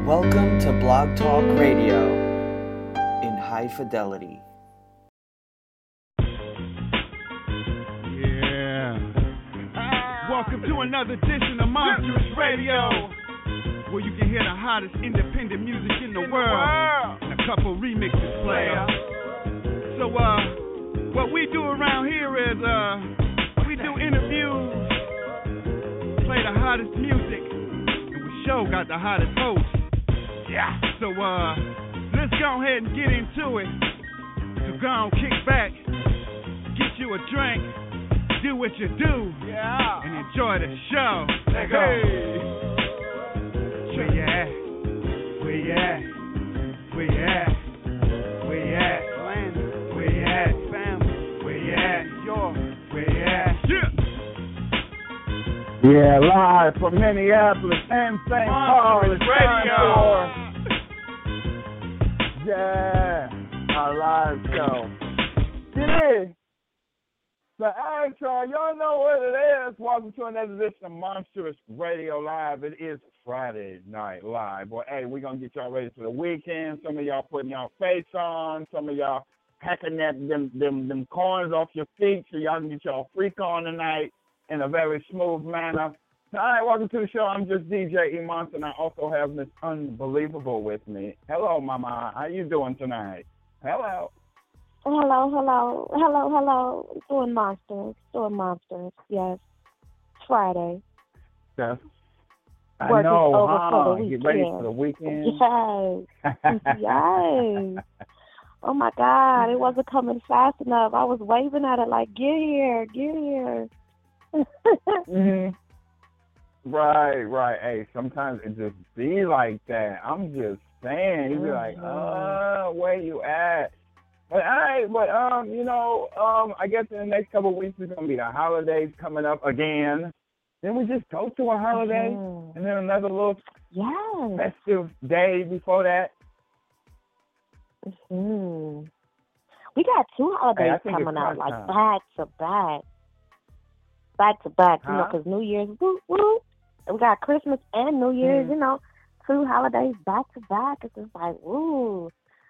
Welcome to Blog Talk Radio in high fidelity. Yeah. Welcome to another edition of Monstrous Radio, where you can hear the hottest independent music in the world and a couple remixes player. So, what we do around here is, we do interviews, play the hottest music, and we sure got the hottest host. Yeah. So, let's go ahead and get into it. So go on, kick back, get you a drink, do what you do, and enjoy the show. Let's go. Where you at? Where you at? Where you at? Where you at? Where you at? Family. Where you at? Where you at? Yeah, live from Minneapolis and St. Paul. Radio. Yeah, our live show. Today, the actual, y'all know what it is. Welcome to another edition of Monstrous Radio Live. It is Friday Night Live. Well, hey, we're going to get y'all ready for the weekend. Some of y'all putting y'all face on. Some of y'all packing them corns off your feet so y'all can get y'all freak on tonight in a very smooth manner. All right, welcome to the show. I'm just DJ E Monster, and I also have Miss Unbelievable with me. Hello, Mama. How you doing tonight? Hello. Hello. Doing monsters. Yes. It's Friday. Yes. I Work know, is over huh? for the Get ready for the weekend. Yes. Oh, my God. It wasn't coming fast enough. I was waving at it like, get here. Mm-hmm. Right. Hey, sometimes it just be like that. I'm just saying. You be like, where you at? But I guess in the next couple of weeks it's gonna be the holidays coming up again. Then we just go to a holiday and then another little festive day before that. Mm-hmm. We got two holidays coming out like back to back. You know, because New Year's, woo. We got Christmas and New Year's, you know, two holidays back to back. It's just like, ooh.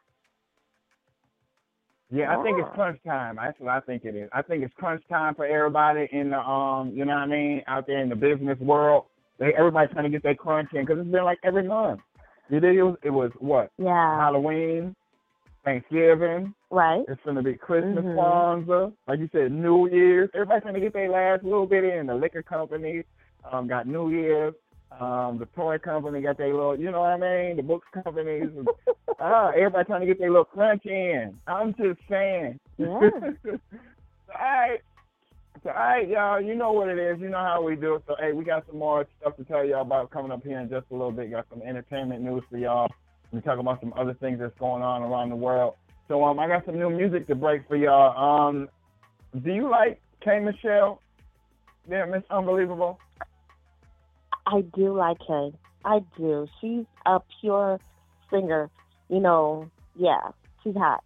Yeah, I think it's crunch time. That's what I think it is. I think it's crunch time for everybody in the, you know what I mean, out there in the business world. Everybody's trying to get their crunch in because it's been like every month. It was what? Yeah. Halloween, Thanksgiving. Right. It's going to be Christmas, Kwanzaa. Like you said, New Year's. Everybody's trying to get their last little bit in. The liquor companies got New Year's. The toy company got their little, you know what I mean? The books companies. Everybody trying to get their little crunch in. I'm just saying. Yeah. All right, y'all. You know what it is. You know how we do it. So, hey, we got some more stuff to tell y'all about coming up here in just a little bit. Got some entertainment news for y'all. We talk about some other things that's going on around the world. So, I got some new music to break for y'all. Do you like K. Michelle? Yeah, Miss Unbelievable. I do like her. I do. She's a pure singer. You know, yeah, she's hot.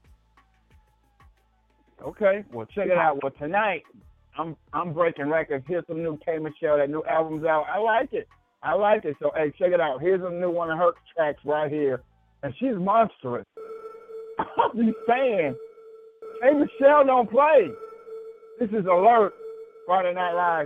Okay, well, check it out. Well, tonight, I'm breaking records. Here's some new K. Michelle. That new album's out. I like it. So, hey, check it out. Here's a new one of her tracks right here. And she's monstrous. I'm just saying. K. Michelle don't play. This is Alert, Friday Night Live.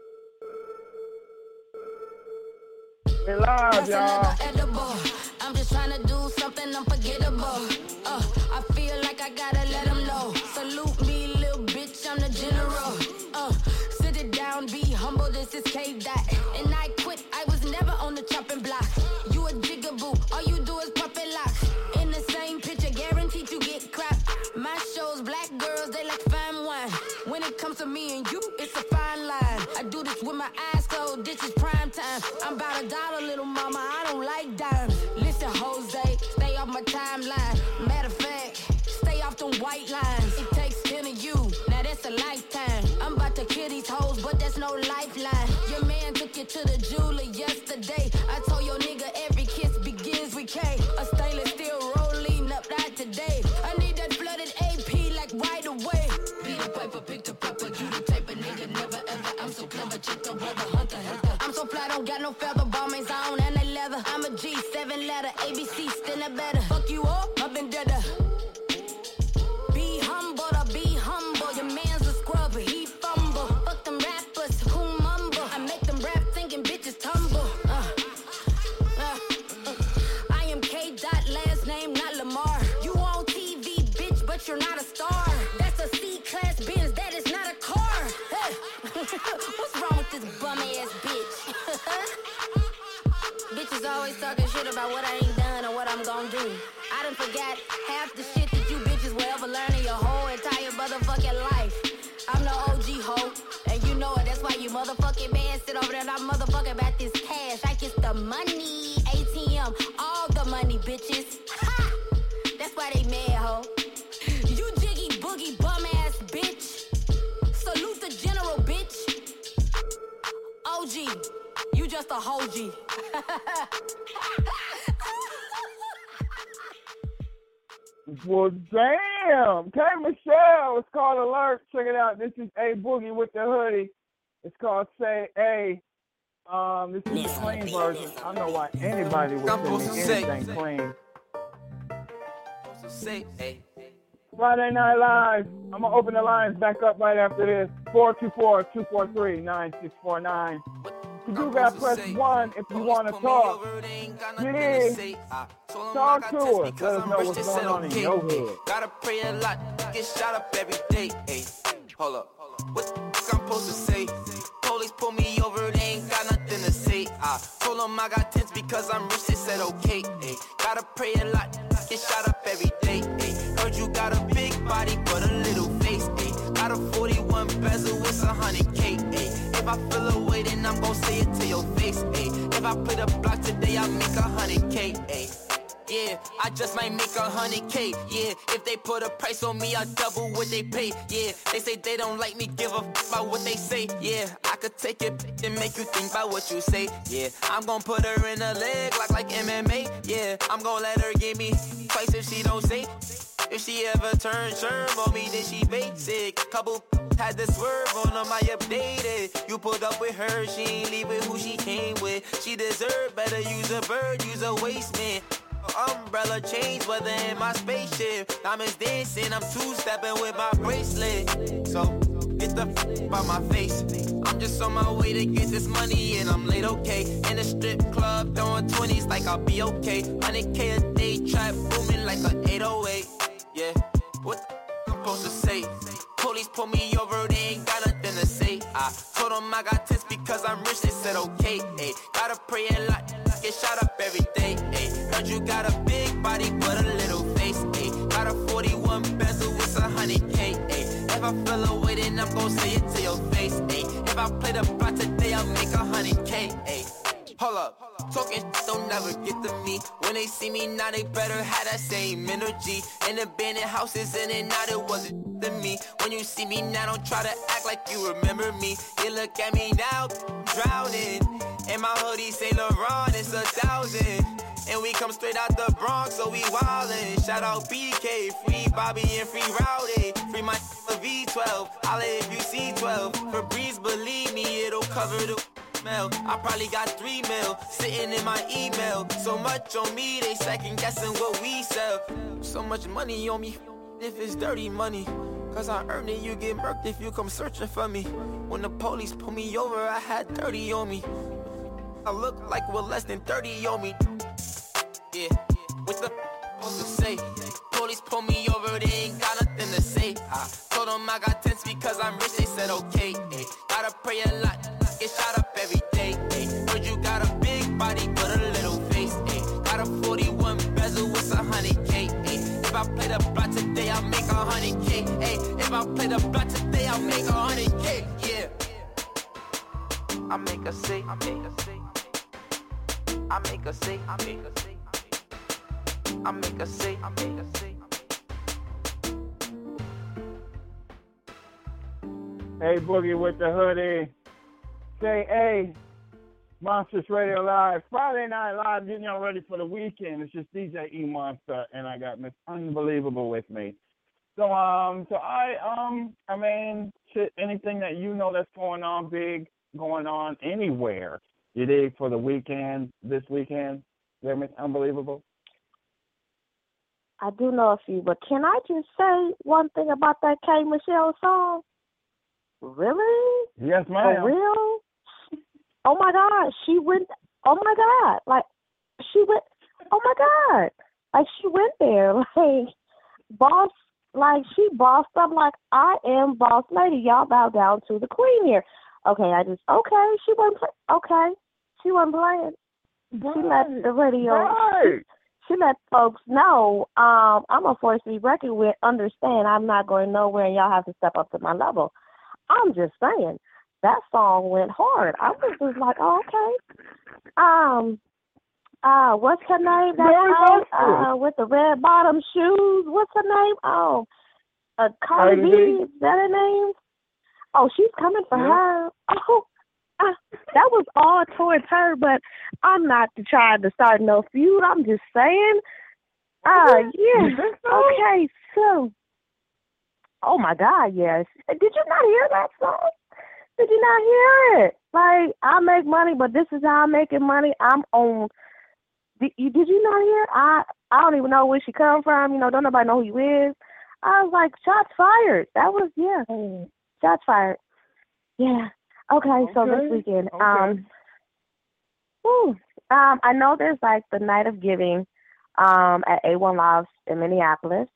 We live, y'all. I'm just trying to do something unforgettable. I feel like I gotta let them know. Salute me, little bitch, I'm the general. Sit it down, be humble, this is K-Dot. And I quit, I was never on the chopping block. You a jigaboo, all you do is pop and lock. In the same picture, guaranteed you get crap. My shows, black girls, they like fine wine. When it comes to me and you, it's a fine line. I do this with my eyes closed, this is prime time. I'm about $1, little mama, I don't like dimes. Listen, Jose, stay off my timeline. Matter of fact, stay off them white lines. It takes 10 of you, now that's a lifetime. I'm about to kill these hoes, but there's no lifeline. Your man took you to the jeweler yesterday. I told your nigga every kiss begins with K. A stainless steel rolling up that today. I need that flooded AP like right away. Beat the paper, pick the pepper, you the type of nigga never ever. I'm so clever, check the weather, hunter. I'm so fly, don't got no feather, ball mains on and they leather. I'm a G7. 7-letter ABC, still a better. Fuck you all, up and dead. Be humble to be humble. Your man's a scrub, he fumble. Fuck them rappers who mumble. I make them rap thinking bitches tumble. I am K. Dot, last name not Lamar. You on TV, bitch, but you're not a star. That's a C-class Benz, that is not a car. Hey. What's wrong with this bum ass bitch? Bitches always talking shit about what I ain't done or what I'm gon' do. I done forgot half the shit that you bitches will ever learn in your whole entire motherfucking life. I'm the OG hoe, and you know it. That's why you motherfucking man sit over there and I'm motherfucking about this cash. I get the money, ATM, all the money, bitches. Ha! That's why they mad, hoe. You jiggy boogie bum ass bitch. Salute the general, bitch. OG, you just a hoe G. Well, damn. K. Michelle, it's called Alert. Check it out. This is A Boogie with the hoodie. It's called Say A. This is the clean version. I don't know why anybody would send me anything clean. Friday Night Live. I'm going to open the lines back up right after this. 424-243-9649. You do got to press 1 if you want to talk. Yeah. Talk to us. Let us know what's going on in your hood. Gotta pray a lot, get shot up every day. Hey, hold up. What the fuck I'm supposed to say? Police pull me over, they ain't got nothing to say. I told them I got tents because I'm rich, they said okay. Hey, gotta pray a lot, get shot up every day. Hey, heard you got a big body but a little face. Hey, got a 41 bezel, it's 100K. Hey, if I feel a way, then I'm gon' say it to your face. Ay. If I play the block today, I make 100K. Ay. Yeah, I just might make 100K. Yeah, if they put a price on me, I double what they pay. Yeah, they say they don't like me, give a f about what they say. Yeah, I could take it and make you think about what you say. Yeah, I'm gon' put her in a leg like MMA. Yeah, I'm gon' let her give me twice if she don't say. If she ever turns sherm on me, then she basic. Couple had the swerve on them, I updated. You pulled up with her, she ain't leave with who she came with. She deserve better, use a bird, use a waste man. Umbrella change weather in my spaceship. Diamonds dancing, I'm two-stepping with my bracelet. So, get the f*** out my face. I'm just on my way to get this money and I'm late, okay. In the strip club, throwing 20s like I'll be okay. 100K a day, trap booming like an 808. Yeah, what the f*** I'm supposed to say? Police pull me over, they ain't got nothing to say. I told them I got tits because I'm rich, they said okay. Ay. Gotta pray a lot, get shot up every day. Ay. Heard you got a big body but a little face. Ay. Got a 41 bezel, it's 100K. Ay. If I feel a way, then I'm gon' say it to your face. Ay. If I play the block today, I'll make 100K. Ay. Hold up. Talking don't never get to me. When they see me now, they better have that same energy. In abandoned houses, in and out, it wasn't to me. When you see me now, don't try to act like you remember me. You look at me now, drowning. And my hoodie say LeBron, it's 1,000. And we come straight out the Bronx, so we wildin'. Shout out BK, free Bobby and free Rowdy. Free my V12, holla if you see 12. Febreze, believe me, it'll cover the smell. I probably got 3 mil sitting in my email. So much on me, they second guessing what we sell. So much money on me, if it's dirty money. Cause I earned it, you get murked if you come searching for me. When the police pulled me over, I had 30 on me. I look like with less than 30 on me. Yeah, what the supposed to say? Police pull me over, they ain't got nothing to say. I told them I got tents because I'm rich, they said okay. Ay. Gotta pray a lot, get shot up every day. Ay. Heard you got a big body but a little face. Ay. Got a 41 bezel, it's 100K. Ay. If I play the block today, I'll make 100K. Ay. If I play the block today, I'll make 100K. Yeah, I make a say, I make a say, I make a say, I make a say, I make a say, I make a say. Hey, Boogie with the hoodie. Say A. Monsters Radio Live. Friday Night Live, getting y'all ready for the weekend. It's just DJ E Monster, and I got Miss Unbelievable with me. So I mean, shit, anything that you know that's going on big, going on anywhere, you dig, for the weekend, this weekend? That makes unbelievable. I do know a few, but can I just say one thing about that K. Michelle song? Really? Yes, ma'am. For real? Oh my God, she went. Oh my God, like she went. Oh my God, like she went there, like boss, like she bossed up, like I am boss lady. Y'all bow down to the queen here. Okay, she wasn't okay. She wasn't playing. She let the radio. Right. She let folks know, I'm a force to be reckoned with. Understand, I'm not going nowhere, and y'all have to step up to my level. I'm just saying, that song went hard. I was just like, oh, okay. What's her name? That with the red bottom shoes. What's her name? Oh, Cardi B. Is that her name? Oh, she's coming for her. Oh. That was all towards her, but I'm not trying to start no feud. I'm just saying. Yeah. Okay, so. Oh my God, yes. Did you not hear that song? Did you not hear it? Like, I make money, but this is how I'm making money. I'm on. Did you not hear it? I don't even know where she come from. You know, don't nobody know who you is. I was like, shots fired. That was, shots fired. Yeah. Okay, so this weekend, I know there's like the Night of Giving, at A1 Lofts in Minneapolis.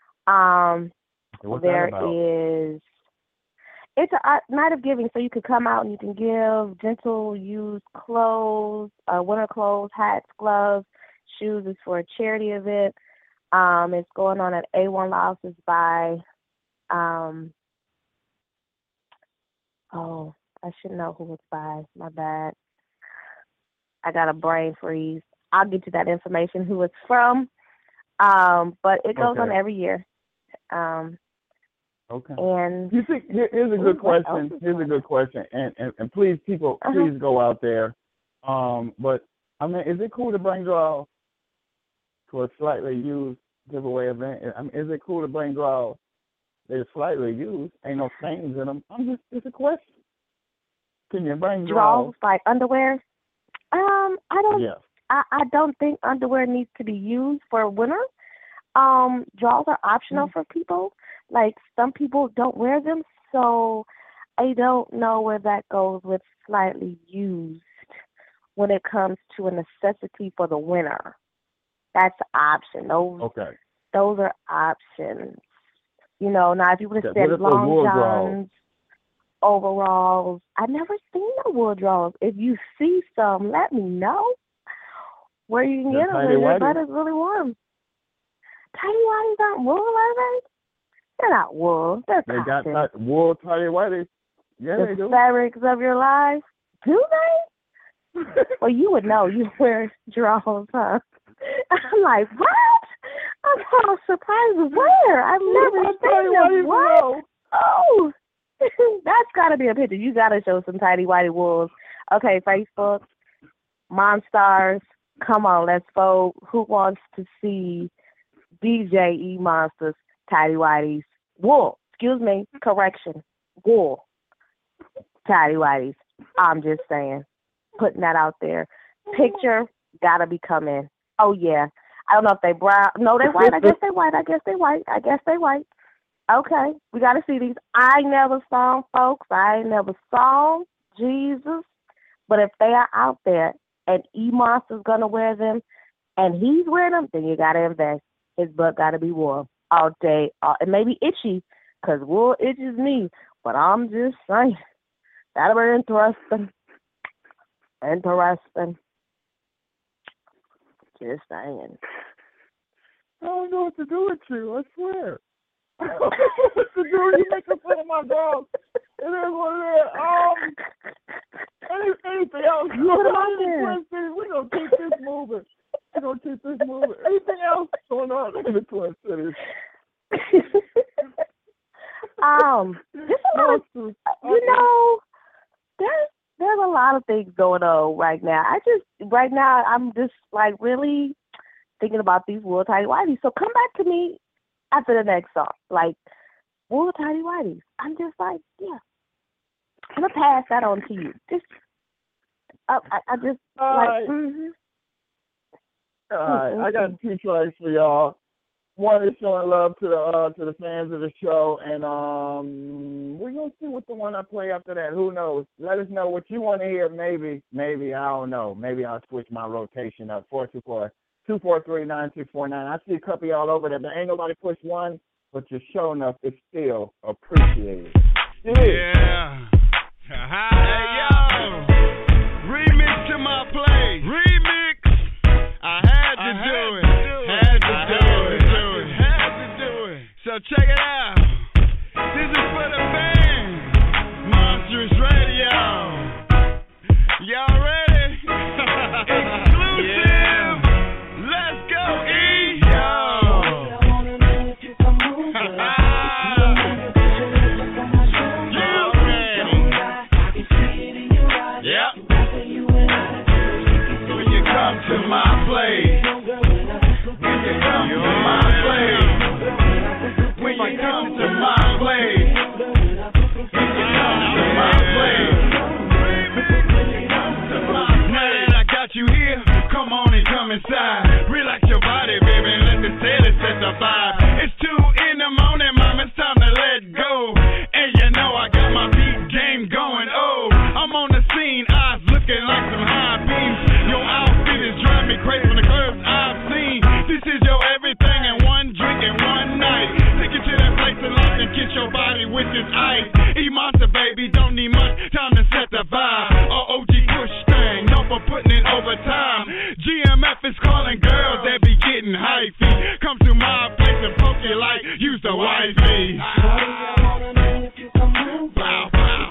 It's a Night of Giving, so you can come out and you can give gentle used clothes, winter clothes, hats, gloves, shoes. It's for a charity event. It's going on at A1 Lofts. It's by, I should know who it's by. My bad. I got a brain freeze. I'll get you that information, who it's from. But it goes on every year. And you think here's a good question. Here's a good question. And please, people, please go out there. But I mean, is it cool to bring draws to a slightly used giveaway event? I mean, is it cool to bring draws they're slightly used? Ain't no stains in them. It's a question. Can you bring draws like underwear? I don't. Yes. I don't think underwear needs to be used for winter. Draws are optional for people. Like, some people don't wear them, so I don't know where that goes with slightly used when it comes to a necessity for the winter. That's an option. Those are options. You know, now if you would have said long johns, overalls, I never seen no wool draws. If you see some, let me know where you can get them when your butt is really warm. Tidy whities aren't wool, are they? They're not wool. They're cotton. Got wool tidy whities. Yeah, they do. The fabrics of your life. Do they? Well, you would know. You wear draws, huh? I'm like, what? I'm all surprised. Where? I've never seen them. What? Oh, that's got to be a picture. You got to show some tidy whitey wools. Okay, Facebook, Monstars. Come on, let's vote. Who wants to see DJ E Monsters tidy whities? Wool. Excuse me. Correction. Wool. Tidy whities. I'm just saying. Putting that out there. Picture gotta be coming. Oh yeah. I don't know if they brown. No, they white. I guess they white. Okay. We gotta see these. I never saw them, folks. I ain't never saw them. Jesus. But if they are out there and E-Monster's gonna wear them and he's wearing them, then you gotta invest. His butt gotta be warm all day. It may be itchy, because wool itches me. But I'm just saying. That'll be interesting. Just saying. I don't know what to do with you, I swear. I don't know what to do. You make fun of my dog. It is what it is. Anything else? We're going to keep this moving. Anything else going on in the Twin Cities? There's a lot of things going on right now. I'm just like really thinking about these wool tidy whities. So come back to me after the next song, like wool tidy whities. I'm just like, yeah, I'm gonna pass that on to you. Just, I just like. Right. All right, I got 2 tracks for y'all. One is showing love to the fans of the show, and we're gonna see what the one I play after that. Who knows? Let us know what you want to hear. Maybe I don't know. Maybe I'll switch my rotation up. 424-243-9649. I see a couple y'all over there, but ain't nobody push one. But your showing up is still appreciated. Yeah. Hey yo, remix to my play. Remix. I had to do it. So check it out. This is for the fans. Monstrous Radio. Y'all ready? Exclusive. Yeah. Let's go, E. Yo. Y'all ready? Yep. When you come to my place. When you come to my place. When you come to my place, when you come to my place, now that I got you here, come on and come inside. Relax your body, baby, and let the sailor set the vibe. It's 2 in the morning, mom, it's time to let go. And you know I got my beat game going, oh. I'm on the scene, eyes looking like some high beams. Your outfit is driving me crazy from the curves I've seen. This is your everything and one drink and one night. Take it to that place of life and kiss your body with this ice. E-Monster, baby, don't need much time to set the vibe. OG push thing, no for putting in overtime. GMF is calling girls that be getting hyphy. Come to my place and poke you like you's the wifey. Wow, wow.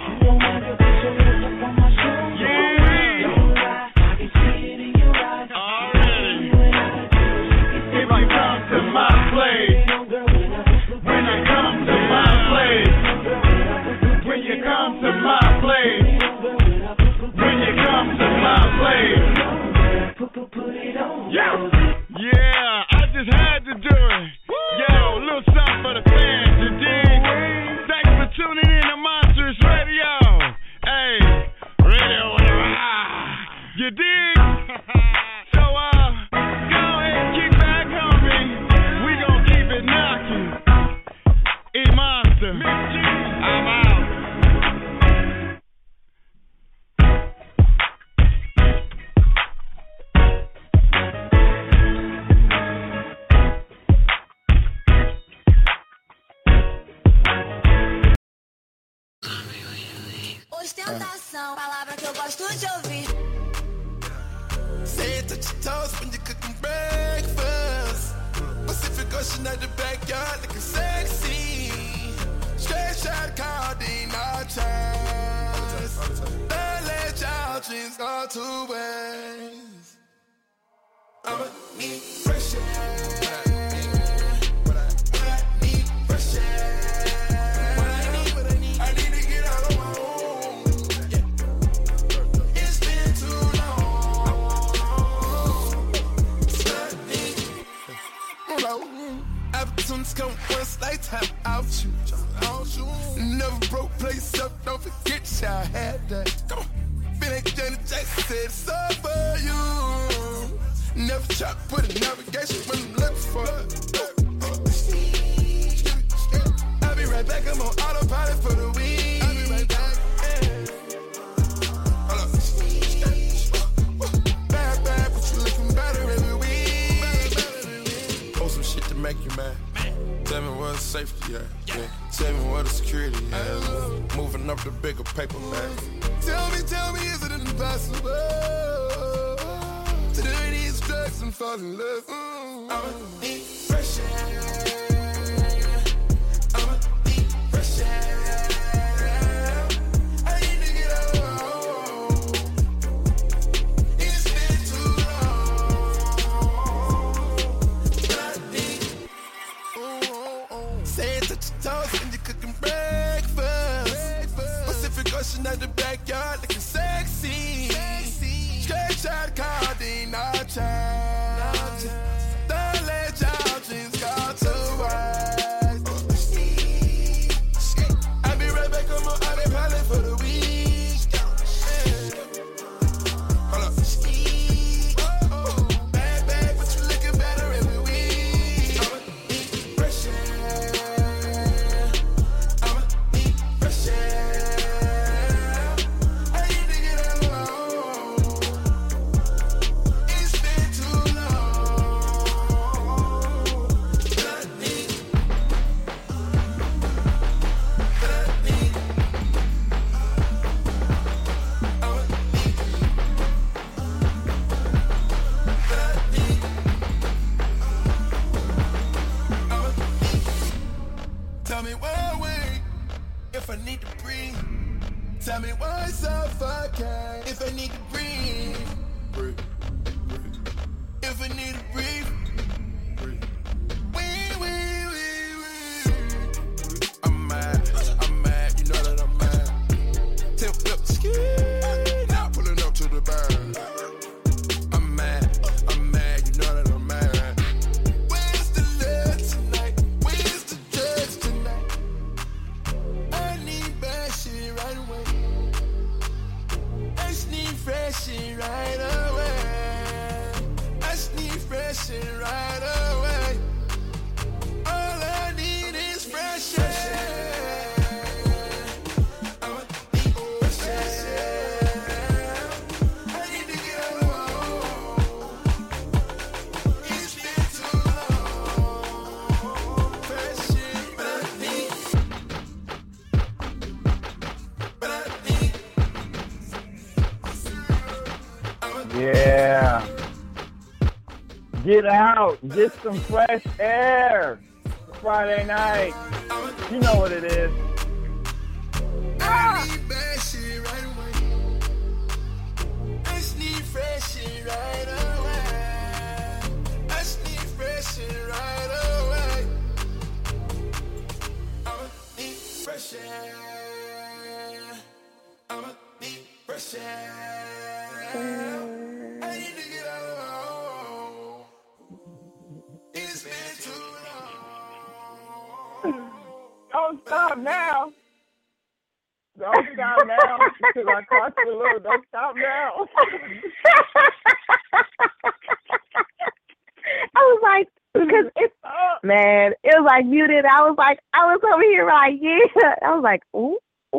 Yeah, I just had to do it. Yo, little something for the fans, you dig? Thanks for tuning in to Monstrous Radio. Hey, radio, you dig? So, go ahead and kick back, homie. We gon' keep it knocking. E-Monster, I'm out. Ostentação, palavra que eu gosto de ouvir. Say it, touch your toes when you're cooking breakfast. Pacific Ocean at the backyard looking sexy. Straight shot codeine, no chance. Don't let y'all dreams go to waste. I'ma need fresh air. Opportunities come once, lifetime out you. Never broke place up, don't forget y'all had that. Come on, feel like Janet Jackson said it's all for you. Never try to put a navigation when I'm looking for it. I'll be right back, I'm on autopilot for the week. I'll be right back. Hold up. Bad, but you looking better every week. Post some shit to make you mad. Tell me where the safety at. Yeah. Tell me where the security at. Moving up the bigger paper bag. Tell me, is it impossible to do these drugs and fall in love? I'ma need fresh air. I'ma need fresh air. I need to get out. It's been too long. Say it, touch your toes when you're cooking breakfast. Pacific Ocean at the backyard looking sexy. Straight shot codeine, no chance. Don't let y'all need to breathe. Tell me why suffocate if I need to breathe. Breathe. If I need to breathe. Breathe. I'm mad, you know that I'm mad. Tip up the skin, now pulling up to the band. I'm mad, you know that I'm mad. Where's the love tonight? Where's the drugs tonight? I need bad shit right away. I just need fresh shit right away. I just need fresh shit right away. All I need is fresh air. I'ma need fresh air. I need to get alone. It's been too long. Fresh air, but I need. Yeah. Get out. Get some fresh air. Friday night. You know what it is. I need bad shit right away. I just need fresh shit right away. I just need fresh shit right away. I'ma need fresh air. I'ma need fresh air. I need to get out. It's been too long. Don't stop now. Don't stop now. Because I caught you a little. Don't stop now. I was like, because it's, man, it was like muted. I was over here like, yeah. I was like, ooh.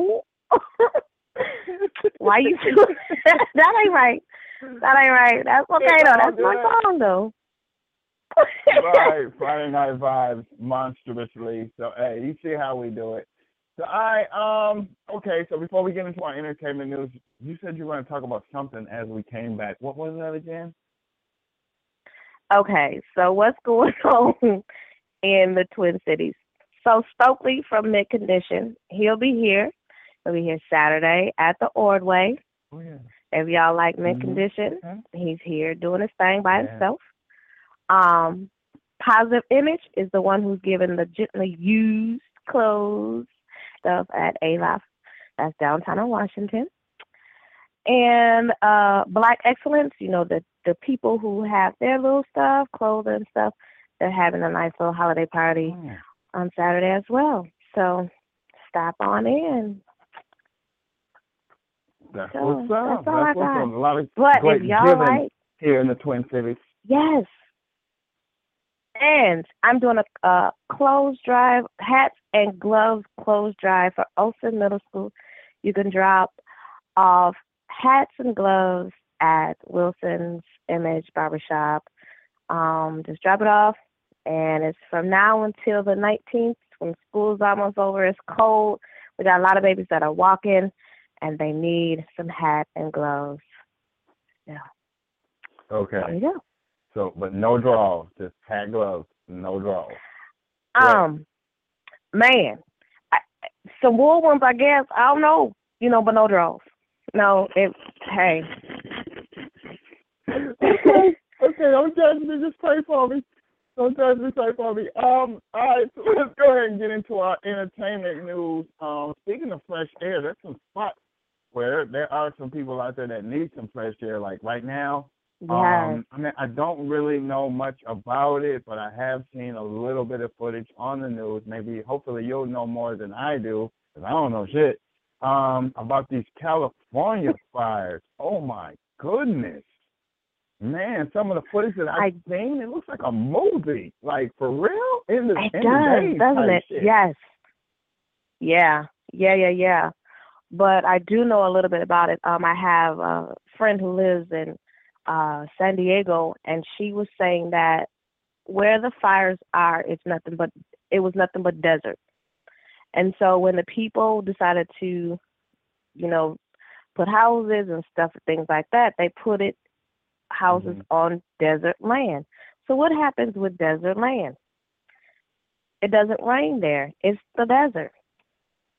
Why you doing that? That ain't right. That's okay, though. That's my song, though. Right, Friday Night Vibes, monstrously. So, hey, you see how we do it. So, okay, so before we get into our entertainment news, you said you were going to talk about something as we came back. What was that again? Okay, so what's going on in the Twin Cities? So, Stokely from Mid Condition, he'll be here. He'll be here Saturday at the Ordway. Oh, yeah. If y'all like Mid Condition, he's here doing his thing by himself. Positive Image is the one who's giving the gently used clothes stuff at ALAF. That's downtown in Washington. And Black Excellence, you know, the people who have their little stuff, clothing and stuff, they're having a nice little holiday party on Saturday as well. So stop on in. That's what's up. That's all I got. A lot of but great if y'all giving like, here in the Twin Cities. Yes. And I'm doing a clothes drive, hats and gloves clothes drive for Olsen Middle School. You can drop off hats and gloves at Wilson's Image Barbershop. Just drop it off, and it's from now until the 19th when school's almost over. It's cold. We got a lot of babies that are walking, and they need some hat and gloves. Yeah. Okay. There you go. So, but no draws, just hat, gloves, no draws. Man, some wool ones, I guess. I don't know, but no draws. No, hey. Okay, don't judge me, just pray for me. All right, so let's go ahead and get into our entertainment news. Speaking of fresh air, there's some spots where there are some people out there that need some fresh air, like right now. Yeah. I don't really know much about it, but I have seen a little bit of footage on the news. Hopefully you'll know more than I do, because I don't know shit, about these California fires. Oh, my goodness. Man, some of the footage that I've seen, it looks like a movie. Like, for real? It does, doesn't it? Shit. Yes. Yeah. But I do know a little bit about it. I have a friend who lives in San Diego, and she was saying that where the fires are, it was nothing but desert. And so when the people decided to, put houses and stuff and things like that, they put houses on desert land. So what happens with desert land? It doesn't rain there. It's the desert.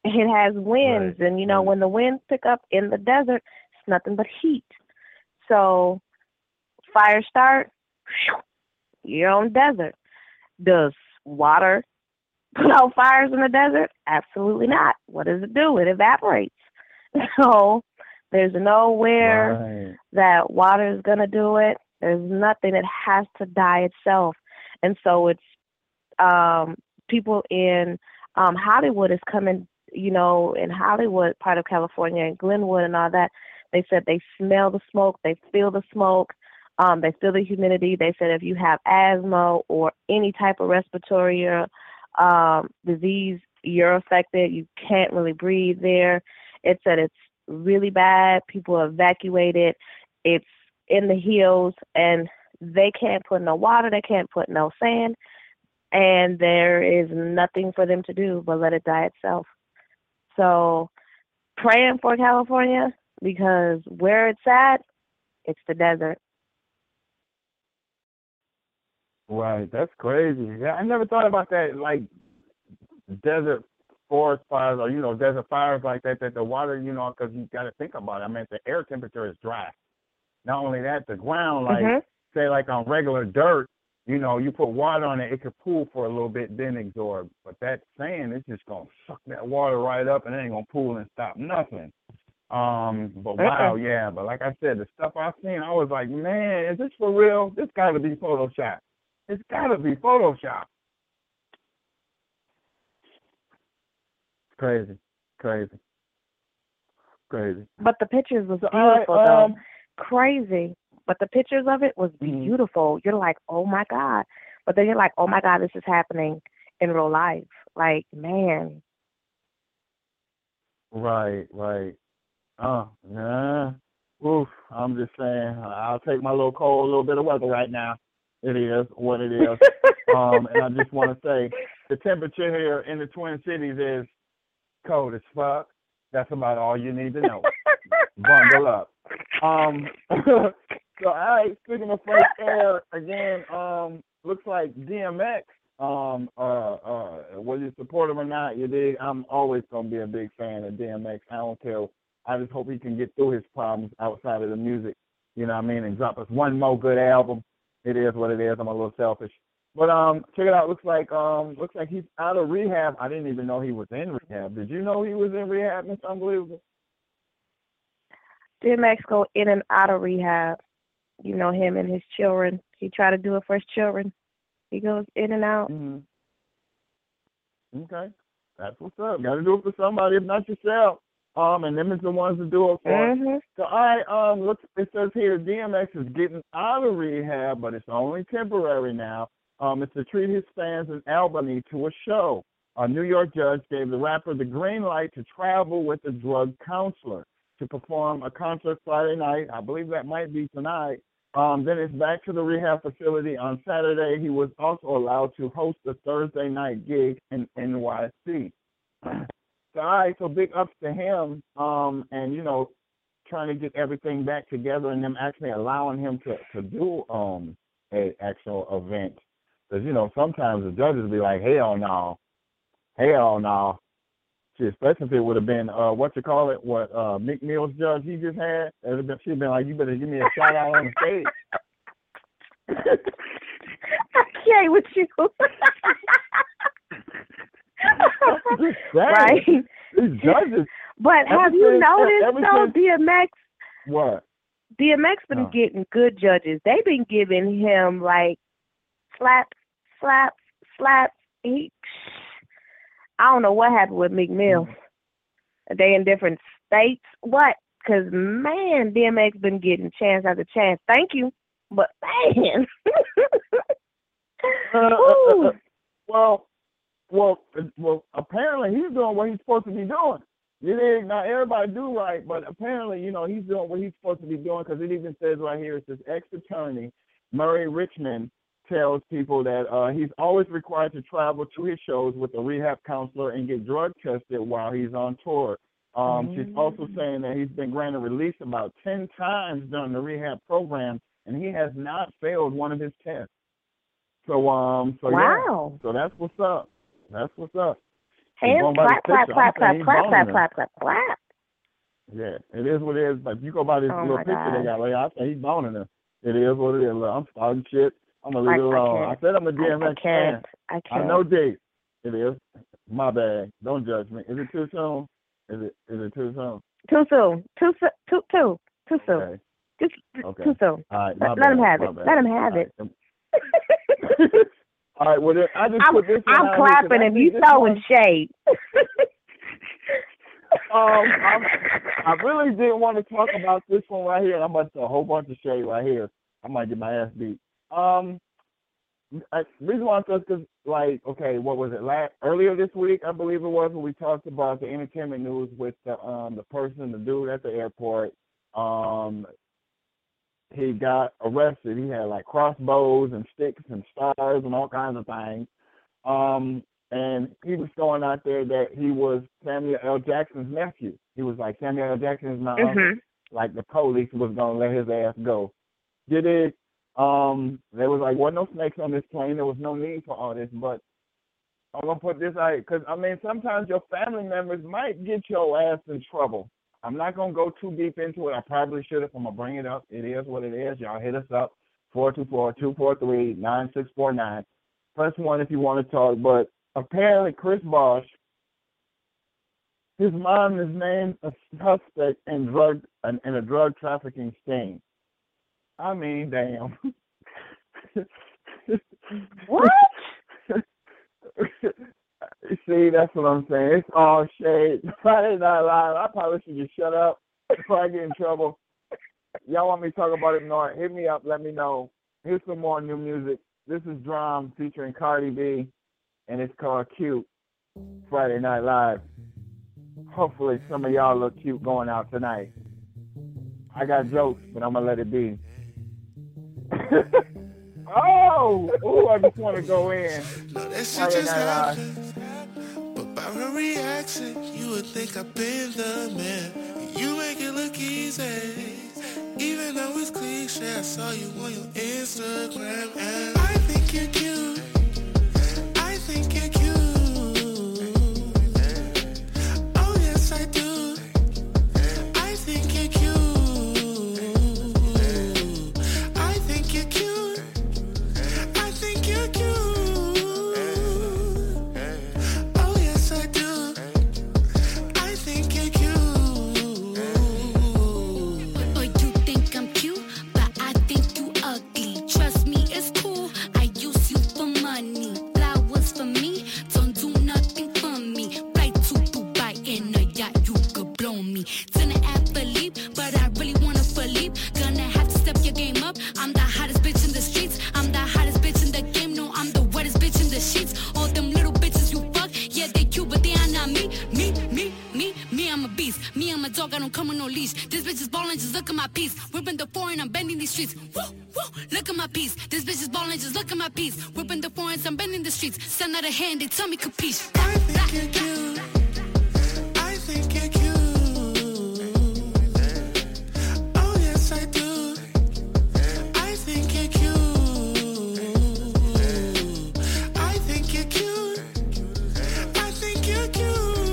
It has winds, and when the winds pick up in the desert, it's nothing but heat. So fire start, you're on desert. Does water put out fires in the desert? Absolutely not. What does it do? It evaporates. So there's nowhere that water is going to do it. There's nothing. It has to die itself. And so it's people in Hollywood is coming, in Hollywood, part of California, and Glenwood and all that. They said they smell the smoke. They feel the smoke. They feel the humidity. They said if you have asthma or any type of respiratory disease, you're affected. You can't really breathe there. It said it's really bad. People are evacuated. It's in the hills, and they can't put no water. They can't put no sand. And there is nothing for them to do but let it die itself. So praying for California, because where it's at, it's the desert. Right, that's crazy. Yeah, I never thought about that, like desert forest fires or, desert fires like that the water, because you got to think about it. I mean, the air temperature is dry. Not only that, the ground, say like on regular dirt, you put water on it, it could pool for a little bit, then absorb. But that sand, it's just going to suck that water right up, and it ain't going to pool and stop nothing. But wow, yeah. But like I said, the stuff I've seen, I was like, man, is this for real? This got to be Photoshop. It's got to be Photoshop. Crazy. But the pictures was beautiful, though. Crazy. But the pictures of it was beautiful. You're like, oh, my God. But then you're like, oh, my God, this is happening in real life. Like, man. Right. Oof, I'm just saying, I'll take my little cold, little bit of weather right now. It is what it is. And I just want to say, the temperature here in the Twin Cities is cold as fuck. That's about all you need to know. Bundle up. So, all right, speaking of fresh air, again, looks like DMX, whether you support him or not, you dig, I'm always going to be a big fan of DMX. I don't care. I just hope he can get through his problems outside of the music, you know what I mean, and drop us one more good album. It is what it is. I'm a little selfish. But check it out. Looks like he's out of rehab. I didn't even know he was in rehab. Did you know he was in rehab, Mr. Unbelievable? DMX go in and out of rehab. Him and his children. He tried to do it for his children. He goes in and out. Mm-hmm. Okay. That's what's up. Got to do it for somebody, if not yourself. And them is the ones that do it for. Mm-hmm. So, all right, look, it says here DMX is getting out of rehab, but it's only temporary now. It's to treat his fans in Albany to a show. A New York judge gave the rapper the green light to travel with a drug counselor to perform a concert Friday night. I believe that might be tonight. Then it's back to the rehab facility on Saturday. He was also allowed to host a Thursday night gig in NYC. So, all right, so big ups to him, and, trying to get everything back together and them actually allowing him to do an actual event. Because, sometimes the judges be like, hell no. Shit, especially if it would have been, Meek Mill's judge he just had. She'd been like, you better give me a shout out on the stage. I can't with you. Right. These judges. But have you noticed, though, DMX? What? DMX been getting good judges. They've been giving him, like, slaps. I don't know what happened with Meek Mill. They in different states. What? Because, man, DMX been getting chance after chance. Thank you. But, man. Well, apparently he's doing what he's supposed to be doing. Not everybody do right, but apparently, he's doing what he's supposed to be doing, because it even says right here, it says ex-attorney Murray Richmond tells people that he's always required to travel to his shows with a rehab counselor and get drug tested while he's on tour. She's also saying that he's been granted release about 10 times during the rehab program, and he has not failed one of his tests. So, wow. Yeah. So that's what's up. Hands clap, clap, clap, clap, clap, clap, clap, clap, clap. Yeah, it is what it is. But if you go by this little picture they got, like, I say he's boning her. It is what it is. Look, I'm starting shit. I'm going to leave it alone. I said I'm a DMX fan. I can't. I know D. It is. My bad. Don't judge me. Is it too soon? Is it too soon? Too soon. Too soon. Okay. Too soon. All right. Let him have it. Let him have it. All right. Well, then, I just put this one. I'm clapping and you throwing shade. I really didn't want to talk about this one right here. I'm about to a whole bunch of shade right here. I might get my ass beat. Reason why I thought because, like, okay, what was it? Earlier this week, I believe it was, when we talked about the entertainment news with the dude at the airport. He got arrested. He had like crossbows and sticks and stars and all kinds of things. And he was throwing out there that he was Samuel L. Jackson's nephew. He was like, Samuel L. Jackson is my uncle. Like the police was gonna let his ass go. Did it? There was like, wasn't no snakes on this plane. There was no need for all this. But I'm gonna put this out because I mean, sometimes your family members might get your ass in trouble. I'm not gonna go too deep into it. I probably should if I'm gonna bring it up. It is what it is. Y'all hit us up 424-243-9649. Press 1 if you want to talk. But apparently, Chris Bosh, his mom is named a suspect in a drug trafficking sting. I mean, damn. What? See, that's what I'm saying. It's all shade. Friday Night Live. I probably should just shut up before I get in trouble. Y'all want me to talk about it more? Hit me up. Let me know. Here's some more new music. This is Drum featuring Cardi B, and it's called Cute. Friday Night Live. Hopefully some of y'all look cute going out tonight. I got jokes, but I'm going to let it be. Oh, I just want to go in. No, that shit just happened. But by her reaction, you would think I've been the man. You make it look easy. Even though it's cliche, I saw you on your Instagram. And I think you're cute. I think you're cute. Oh, yes, I do. I think you're cute. I think you're cute. I think you're cute. Oh, yes, I do. I think you're cute. Or you think I'm cute, but I think you ugly. Trust me, it's cool. I use you for money. Flowers for me, don't do nothing for me. Fly to Dubai in a yacht, you could blow me. Dinner at Philippe, but I really wanna Philippe. Gonna have to step your game up. I'm the hottest bitch in the streets. I'm the hottest bitch in the game. No, I'm the wettest bitch in the sheets. All them little bitches you fuck, yeah, they cute, but they are not me. Me, I'm a beast. Me, I'm a dog, I don't come with no leash. This bitch is ballin', just look at my piece. Whipping the foreign, I'm bending these streets. Woo, woo, look at my piece. This bitch is ballin', just look at my piece. Whipping the foreign, I'm bending the streets. Send out a hand, they tell me capiche. I think you're cute. I think you're cute. Oh, yes, I do. I think you're cute. I think you're cute. I think you're cute.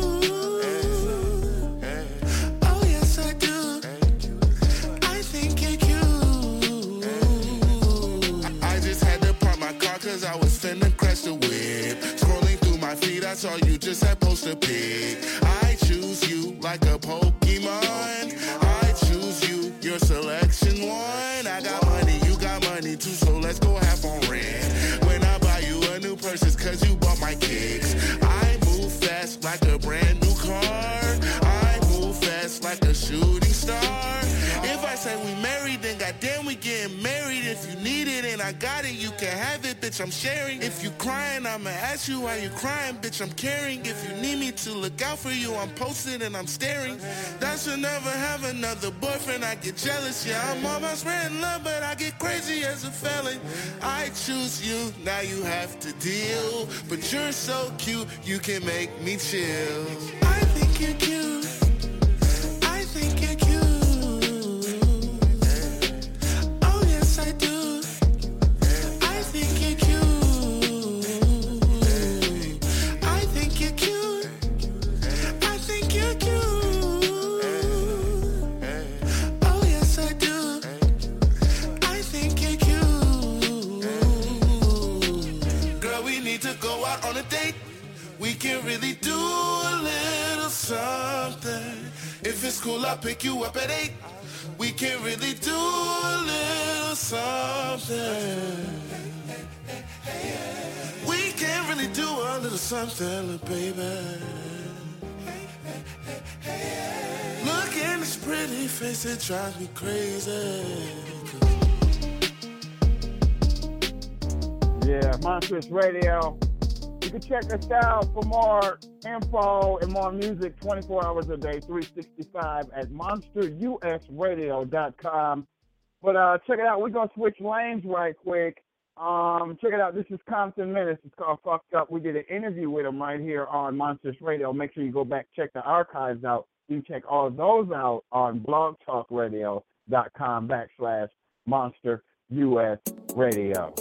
Oh, yes, I do. I think you're cute. I just had to park my car cause I was finna crash the whip. Scrolling through my feed, I saw you just had posted pic. I choose you like a Pokemon. I choose you, your selection one. I got money, you got money too, so let's go half on rent. When I buy you a new purse, it's cause you bought my kicks. I move fast like a brand new car. I move fast like a shooting star. If I say we married, then goddamn we getting married. If you need it and I got it, you can have it, bitch, I'm sharing. If you crying, I'ma ask you why you crying, bitch, I'm caring. If you need me to look out for you, I'm posted and I'm staring. That should never have another boyfriend, I get jealous, yeah, I'm almost spreading love, but I get crazy as a felon. I choose you, now you have to deal. But you're so cute, you can make me chill. I think you're cute. I think you're cute. Oh, yes, I do. I think you're cute. I think you're cute. out on a date. We can really do a little something. If it's cool, I'll pick you up at 8. We can really do a little something. We can really do a little something, baby. Look in this pretty face, it drives me crazy. Yeah, Monstrous Radio. You can check us out for more info and more music 24 hours a day, 365 at monsterusradio.com. But check it out. We're going to switch lanes right quick. Check it out. This is Compton Menace. It's called Fucked Up. We did an interview with him right here on Monstrous Radio. Make sure you go back, check the archives out. You can check all of those out on blogtalkradio.com/MonsterUSRadio.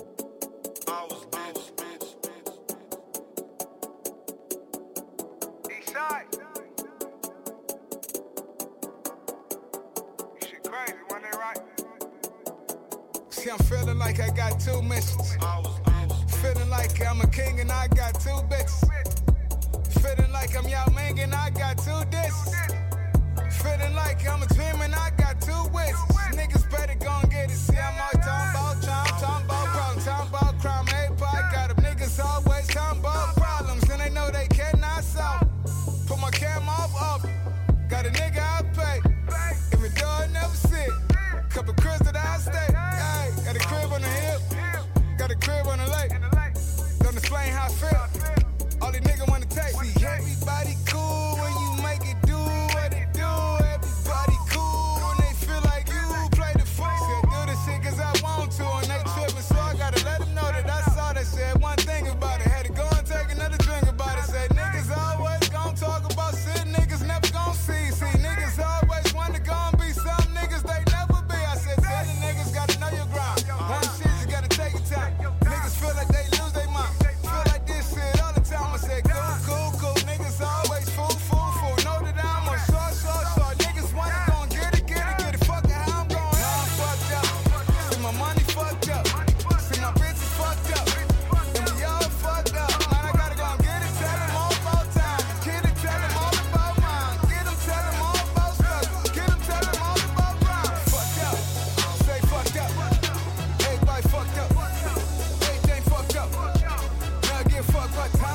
See, I'm feeling like I got 2 missions. Feeling like I'm a king and I got 2 bitches. Feeling like I'm Yao Ming and I got 2 discs. Feeling like I'm a dream and I got 2 wishes. Niggas better gon' get it. See, I'm always talking about time, talking about problems, talking about crime. Everybody got them. Niggas always talking about problems and they know they cannot solve. Put my camera up. Got a nigga I pay. If it do, I never see it. Couple cribs that I stay. Ay, got a crib on the hill. Got a crib on the lake. Don't explain how I feel. All these niggas wanna take. See, everybody cool when you make it do what it do. Everybody cool when they feel like you play the fool. Said do this shit cause I want to and they trippin'. So I gotta let them know that I saw that shit. One thing about it. Had to go and take another drink about it. Said niggas always gon' talk about shit. Niggas never gon' see. See, niggas always wanna go and be some niggas they never be. I said, tell the niggas gotta know your ground. One shit, you gotta take your time. Niggas feel like they lose their mind. Feel like this shit all the time. I said, cool. Niggas always fool. Know that I'm on short. Niggas wanna go and get it. Fuck it, how I'm going. Now I'm fucked up. See my money fucked up. See my bitches fucked up. And we all fucked up. Man, I gotta go and get it. Tell them all about time. Get it, tell them all about mine. Get them, tell them all about stuff. Get them, tell them all about mine. Fucked up. Stay fucked up. Everybody fucked up. Everything fucked up. Now I get fucked up. Time.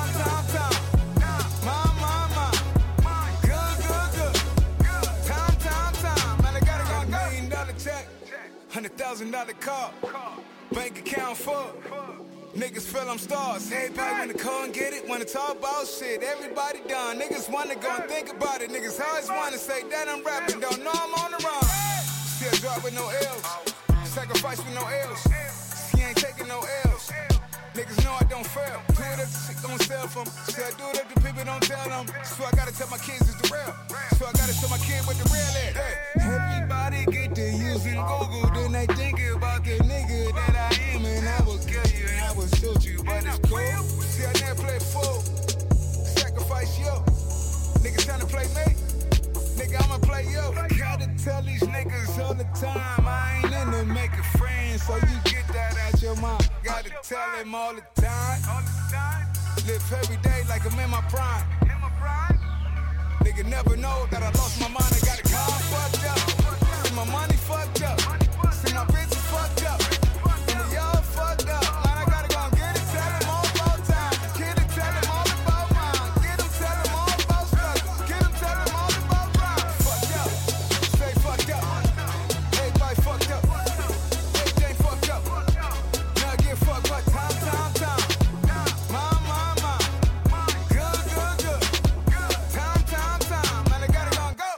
My. Good. Time. Man, I gotta go. $1 million check. $100,000 car. Bank account full. Niggas feel I'm stars. Everybody wanna call and get it. Wanna talk about shit. Everybody done. Niggas wanna go and think about it. Niggas always wanna say that I'm rapping. Don't know I'm on the run. See I drop with no L's. Sacrifice with no L's. She ain't taking no L's. Niggas know I don't fail. Do it if the shit gon' sell from. See I do it if the people don't tell them. So I gotta tell my kids it's the real. So I gotta show my kid what the real is. Hey. Everybody get to using Google. Then they think about the nigga that I am. And I will kill you and I will shoot you. But it's cool. See I never play full. Sacrifice you. Niggas tryna play me. Nigga, I'ma play you. Gotta tell these niggas all the time. I ain't into making friends. So you get that out your mind. Gotta tell him all the time. Live every day like I'm in my prime. Nigga never know that I lost my mind. I got a car fucked up. See my money fucked up. See my bitches fucked up. And we all fucked up. Man, I gotta go and get it. Tell them all about time. Get it, tell them all about mine. Get them, tell them all about stuff. Get them, tell them all about mine. Fucked up. Stay fucked up. Everybody fucked up. Everything fucked up. Now I get fucked up. Time. My. Good. Time. Man, I gotta go and go.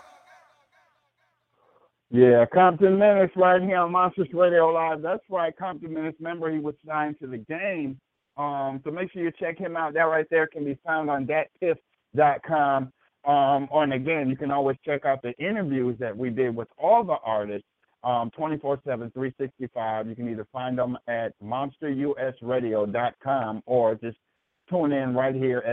Yeah, Compton Menace right here on Monsters Radio Live. That's right, Compton Menace. Remember, he was signed to the game. So make sure you check him out. That right there can be found on thatpiff.com. And again, you can always check out the interviews that we did with all the artists 24/7, 365. You can either find them at monsterusradio.com or just tune in right here at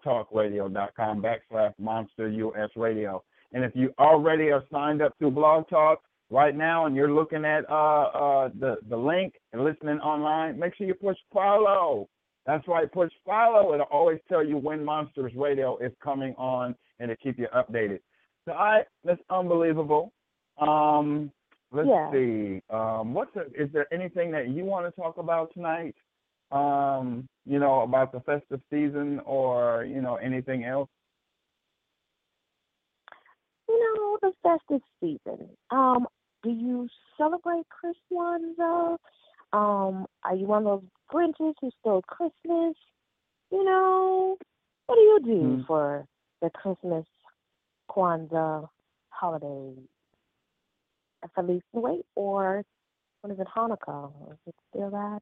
blogtalkradio.com/monsterusradio. And if you already are signed up to Blog Talk right now and you're looking at the link and listening online, make sure you push follow. That's right. Push follow. It'll always tell you when Monsters Radio is coming on, and to keep you updated. So that's unbelievable. Let's see. Is there anything that you want to talk about tonight? About the festive season, or anything else? The festive season. Do you celebrate Kwanzaa? Are you one of those Grinches who stole Christmas? What do you do for the Christmas Kwanzaa holiday? Feliz Nuit, or what is it, Hanukkah? Is it still that?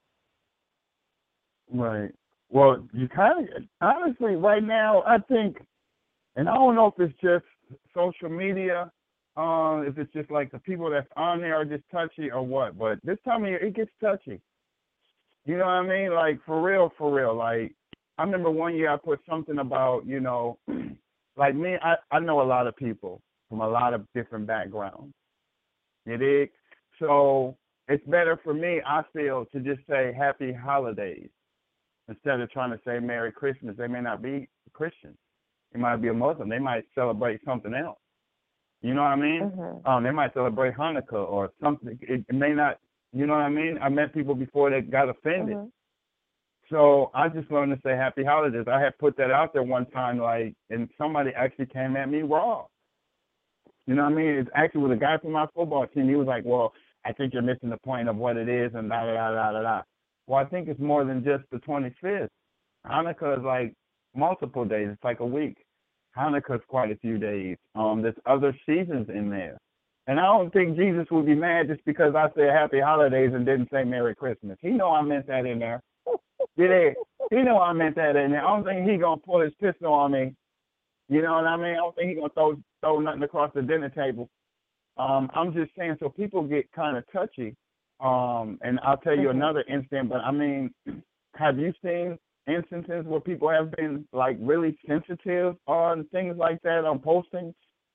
Right. Well, you kind of, honestly, right now, I think, and I don't know if it's just social media, if it's just like the people that's on there are just touchy or what, but this time of year, it gets touchy. You know what I mean? Like, for real. Like, I remember one year I put something about, like me, I know a lot of people from a lot of different backgrounds. You dig? So it's better for me, I feel, to just say Happy Holidays instead of trying to say Merry Christmas. They may not be Christian. They might be a Muslim. They might celebrate something else. You know what I mean? Mm-hmm. They might celebrate Hanukkah or something. It may not, you know what I mean? I met people before that got offended. Mm-hmm. So I just learned to say Happy Holidays. I had put that out there one time, and somebody actually came at me raw. You know what I mean? It actually was a guy from my football team. He was like, well, I think you're missing the point of what it is, and da-da-da-da-da-da. Well, I think it's more than just the 25th. Hanukkah is like multiple days. It's like a week. Hanukkah is quite a few days. There's other seasons in there. And I don't think Jesus would be mad just because I said Happy Holidays and didn't say Merry Christmas. He know I meant that in there. He know I meant that in there. I don't think he going to pull his pistol on me. You know what I mean? I don't think he's going to throw nothing across the dinner table. I'm just saying, so people get kind of touchy. And I'll tell you another incident, but I mean, have you seen instances where people have been like really sensitive on things like that, on postings?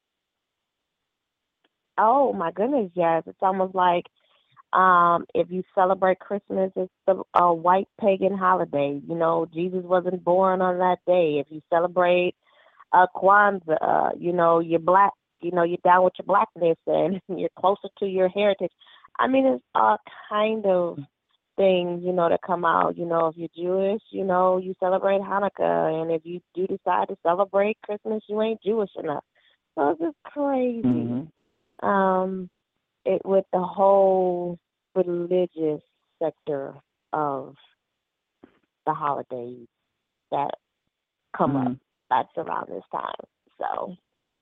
Oh my goodness, yes. It's almost like if you celebrate Christmas, it's a white pagan holiday. Jesus wasn't born on that day. If you celebrate Kwanzaa, you're black. You're down with your blackness and you're closer to your heritage. I mean, it's all kind of things, that come out. If you're Jewish, you celebrate Hanukkah. And if you do decide to celebrate Christmas, you ain't Jewish enough. So it's just crazy. Mm-hmm. With the whole religious sector of the holidays that come up, that's around this time. So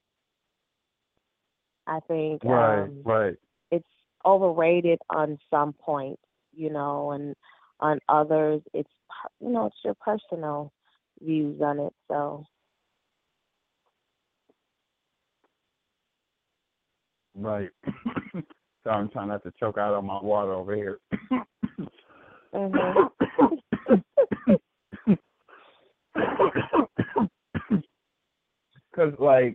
I think right. It's overrated on some points, and on others, it's it's your personal views on it. So right. So I'm trying not to choke out on my water over here. Mm-hmm. Because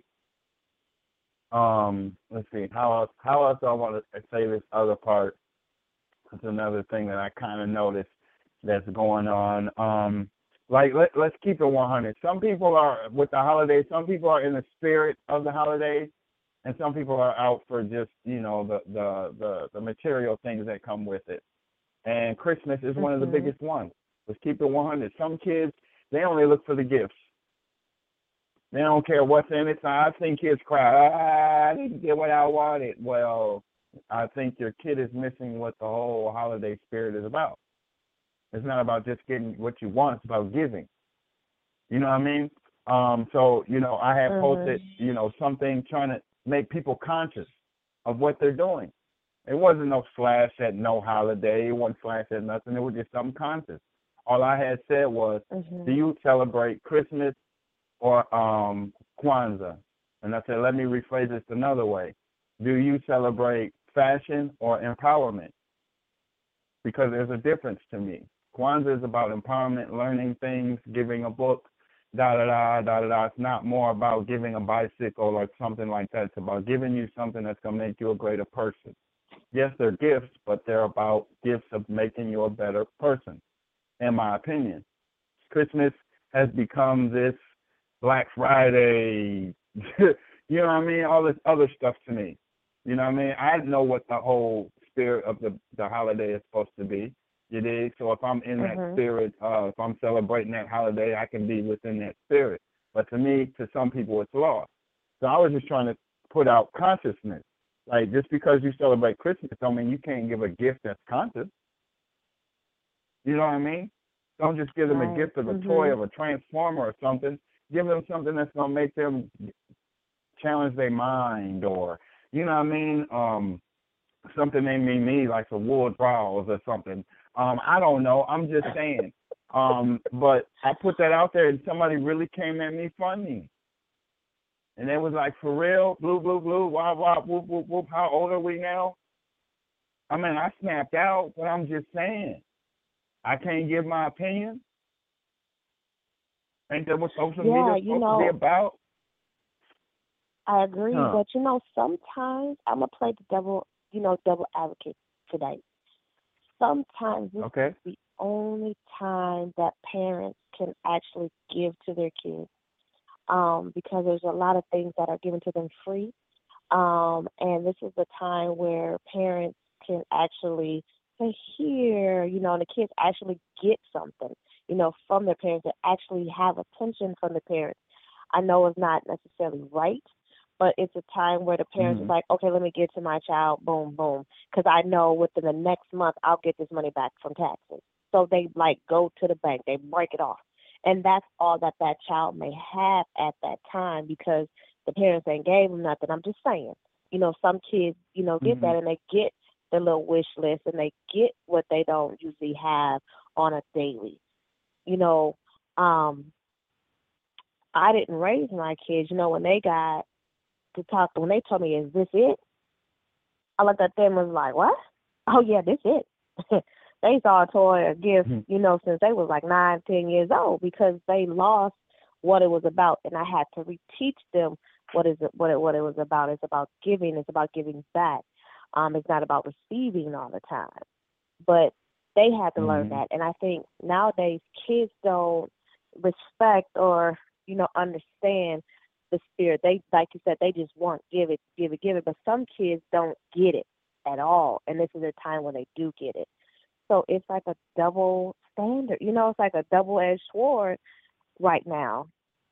let's see, how else do I want to say this other part? It's another thing that I kind of noticed that's going on. Let's keep it 100. Some people are with the holidays. Some people are in the spirit of the holidays, and some people are out for just the material things that come with it. And Christmas is one of the biggest ones. Let's keep it 100. Some kids, they only look for the gifts. They don't care what's in it. So I've seen kids cry, I didn't get what I wanted. Well, I think your kid is missing what the whole holiday spirit is about. It's not about just getting what you want. It's about giving. You know what I mean? So, I had posted, something trying to make people conscious of what they're doing. It wasn't no slash at no holiday. It wasn't slash at nothing. It was just something conscious. All I had said was, do you celebrate Christmas or Kwanzaa? And I said, let me rephrase this another way. Do you celebrate fashion or empowerment? Because there's a difference to me. Kwanzaa is about empowerment, learning things, giving a book, da-da-da, It's not more about giving a bicycle or something like that. It's about giving you something that's going to make you a greater person. Yes, they're gifts, but they're about gifts of making you a better person. in my opinion. Christmas has become this Black Friday, you know what I mean, all this other stuff to me. You know what I mean? I know what the whole spirit of the holiday is supposed to be. You dig? So if I'm in that spirit, if I'm celebrating that holiday, I can be within that spirit. But to me, to some people, it's lost. So I was just trying to put out consciousness. Like, just because you celebrate Christmas don't mean you can't give a gift that's conscious. You know what I mean? Don't just give them a gift of a toy of a transformer or something. Give them something that's going to make them challenge their mind, or, you know what I mean, something they may need, like some wool drawers or something. I don't know. I'm just saying. But I put that out there, and somebody really came at me funny. And they was like, for real? Blue, blue, blue, wah, wah, whoop, whoop, whoop. How old are we now? I mean, I snapped out, but I'm just saying. I can't give my opinion. Ain't that what social media is supposed to be about? I agree, but sometimes I'm gonna play the devil advocate today. Sometimes this is the only time that parents can actually give to their kids, because there's a lot of things that are given to them free, and this is the time where parents can actually say, here, and the kids actually get something, from their parents, that actually have attention from the parents. I know it's not necessarily right, but it's a time where the parents are like, okay, let me get to my child, boom, boom, because I know within the next month I'll get this money back from taxes. So they, go to the bank, they break it off. And that's all that child may have at that time, because the parents ain't gave them nothing. I'm just saying, some kids, get that, and they get the little wish list, and they get what they don't usually have on a daily. I didn't raise my kids, when they got to talk, when they told me, is this it? I looked at them and was like, what? Oh, yeah, this it. They saw a toy or gift, since they was like 9, 10 years old, because they lost what it was about. And I had to reteach them what it was about. It's about giving. It's about giving back. It's not about receiving all the time. But they had to learn that. And I think nowadays kids don't respect or, understand the spirit. They, like you said, they just want give it. But some kids don't get it at all. And this is a time when they do get it. So it's like a double standard. It's like a double-edged sword right now.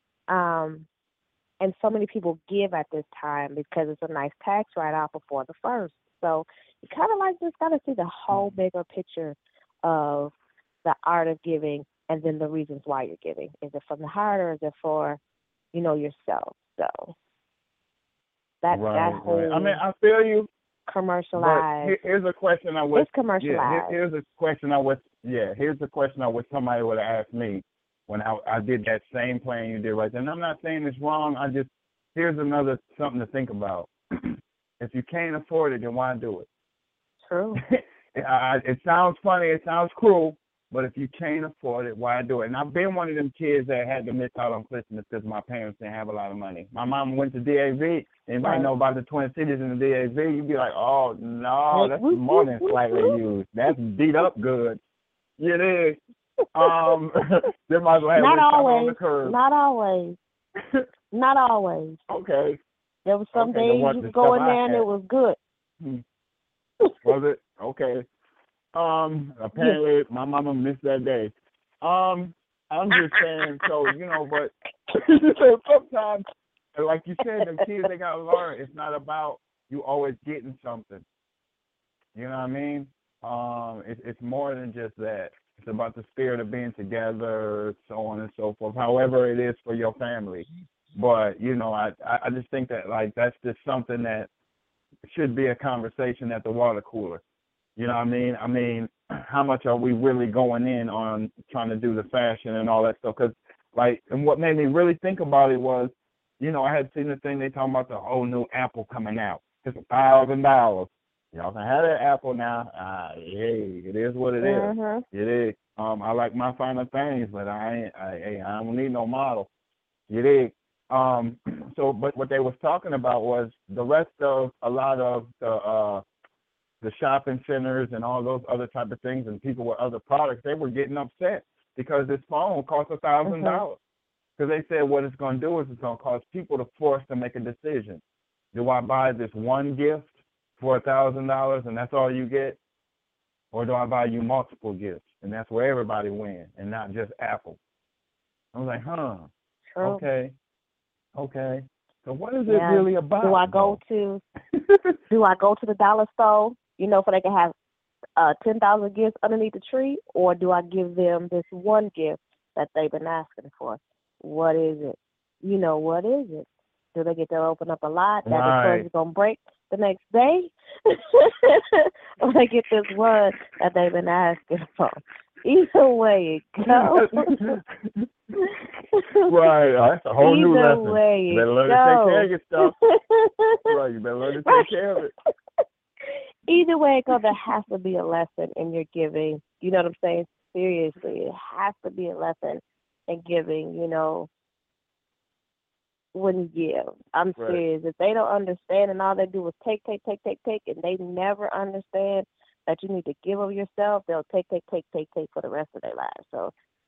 And so many people give at this time because it's a nice tax write-off before the first. So you kind of just got to see the whole bigger picture of the art of giving, and then the reasons why you're giving. Is it from the heart, or is it for, yourself? So that whole. I mean, I feel you. Commercialized. But here's a question I wish. It's commercialized. Yeah, here's a question I wish. Yeah, here's a question I wish somebody would have asked me when I did that same plan you did right there. And I'm not saying it's wrong. Here's another something to think about. If you can't afford it, then why do it? True. It sounds funny. It sounds cruel. But if you can't afford it, why do it? And I've been one of them kids that had to miss out on Christmas because my parents didn't have a lot of money. My mom went to DAV. Anybody know about the Twin Cities in the DAV? You'd be like, oh, no, that's more than slightly used. That's beat up good. It is. They might as well have Not always. On the curb. Not always. Not always. Okay. There was some days you could go in there and it was good. Was it? Okay. Apparently my mama missed that day. I'm just saying, so, but sometimes, like you said, them kids, they gotta learn. It's not about you always getting something. You know what I mean? It's more than just that. It's about the spirit of being together, so on and so forth, however it is for your family. But, I just think that, that's just something that should be a conversation at the water cooler. You know what I mean? I mean, how much are we really going in on trying to do the fashion and all that stuff? Because, and what made me really think about it was, I had seen the thing they talking about the whole new Apple coming out. It's $1,000. Y'all can have that Apple now. Hey, it is what it is. It is. I like my finer things, but I don't need no model. It is. So, but what they was talking about was the rest of a lot of the the shopping centers and all those other type of things, and people with other products, they were getting upset because this phone cost $1,000. Because they said what it's going to do is it's going to cause people to force to make a decision. Do I buy this one gift for $1,000 and that's all you get? Or do I buy you multiple gifts and that's where everybody wins and not just Apple? I was like, True. Okay. So what is it really about? Do I go to the dollar store, so they can have 10,000 gifts underneath the tree, or do I give them this one gift that they've been asking for? What is it? What is it? Do they get to open up a lot that the tree is going to break the next day? Or they get this one that they've been asking for? Either way it goes. Right. That's a whole new lesson. You better learn to take care of your stuff. Right. You better learn to take care of it. Either way it goes, there has to be a lesson in your giving. You know what I'm saying? Seriously, it has to be a lesson in giving, when you give. I'm serious. If they don't understand and all they do is take, and they never understand that you need to give of yourself, they'll take for the rest of their lives. So,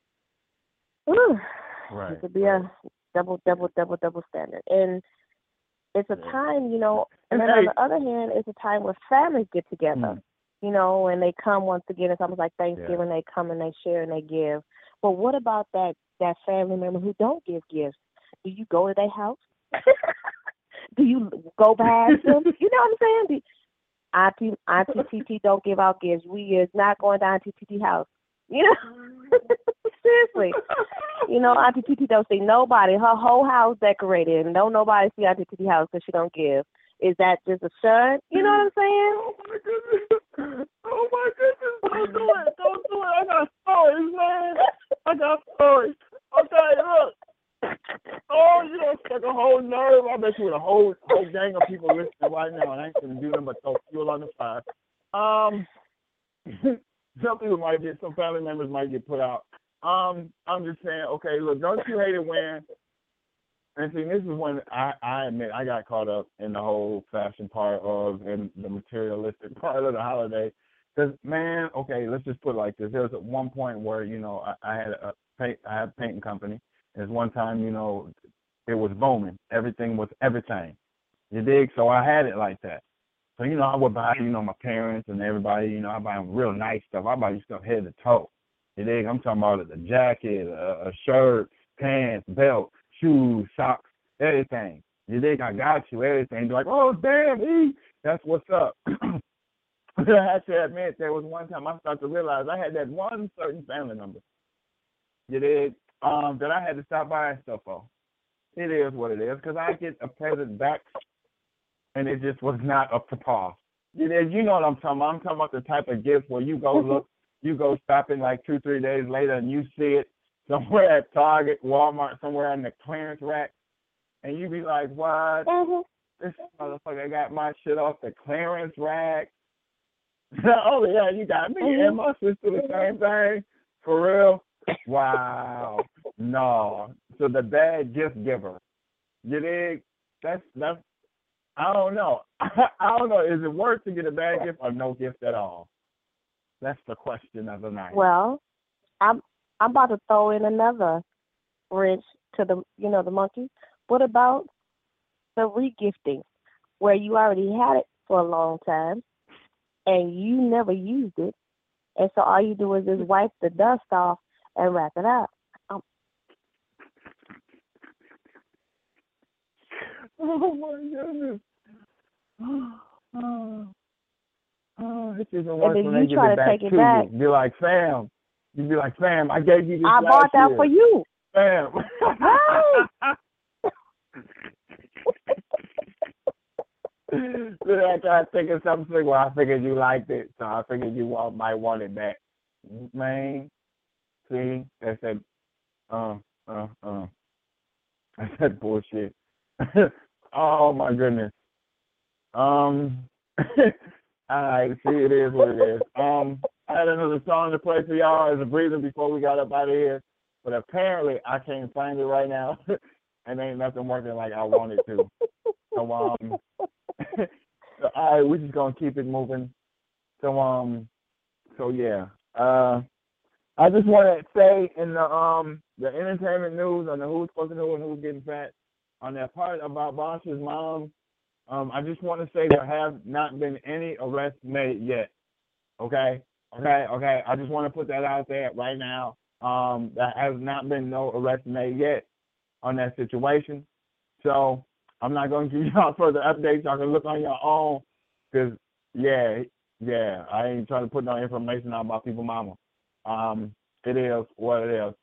it could be a double standard. And it's a time, and then on the other hand, it's a time where families get together, and they come once again. It's almost like Thanksgiving. They come and they share and they give. But what about that family member who don't give gifts? Do you go to their house? Do you go past them? You know what I'm saying? Auntie TT don't give out gifts. We is not going to Auntie TT house. Seriously. Auntie TT don't see nobody. Her whole house decorated, and don't nobody see Auntie TT house because she don't give. Is that just a shun? You know what I'm saying? Oh my goodness. Don't do it. I got stories, man. I got stories. Okay, look. Oh, you don't stuck a whole nerve. I bet you with a whole gang of people listening right now, and I ain't gonna do nothing but throw fuel on the fire. Some family members might get put out. I'm just saying, okay, look, don't you hate it when? And see, this is when I admit I got caught up in the whole fashion part and the materialistic part of the holiday. Because, man, okay, let's just put it like this. There was at one point where, I had a painting company. There's one time, it was booming. Everything was everything. You dig? So I had it like that. So, I would buy, my parents and everybody, I buy them real nice stuff. I buy you stuff head to toe. You dig? I'm talking about a jacket, a shirt, pants, belt, shoes, socks, everything. You dig? I got you, everything. They're like, oh, damn, E, that's what's up. But I have to admit, there was one time I started to realize I had that one certain family member. You dig? That I had to stop buying stuff for. It is what it is, because I get a present back, and it just was not up to par. You know what I'm talking about. I'm talking about the type of gift where you go look, you go shopping like 2-3 days later, and you see it somewhere at Target, Walmart, somewhere in the clearance rack, and you be like, what? This motherfucker got my shit off the clearance rack. Oh, yeah, you got me and my sister the same thing. For real? Wow. No. So the bad gift giver. You dig? That's I don't know. I don't know. Is it worse to get a bad gift or no gift at all? That's the question of the night. Well, I'm about to throw in another wrench to the the monkey. What about the regifting, where you already had it for a long time and you never used it, and so all you do is just wipe the dust off and wrap it up? Oh my goodness! It's even worse when they give it back to you. You'd be like, fam, I gave you this I bought that year. for you. Fam. After I think of something, well, I figured you liked it, so I figured you might want it back. Man, see, that's that, that's that bullshit. Oh my goodness. All right, see, it is what it is. I had another song to play for y'all as a breather before we got up out of here, but apparently I can't find it right now, and ain't nothing working like I wanted to. So, so all right, we're just gonna keep it moving. So yeah. I just want to say in the entertainment news on the Who's Supposed to Know and Who's Getting Fat, on that part about Boss's mom, I just want to say there have not been any arrests made yet. Okay. I just want to put that out there right now. There has not been no arrests made yet on that situation. So I'm not going to give y'all further updates. Y'all can look on your own, because yeah, I ain't trying to put no information out about people's mama. It is what it is.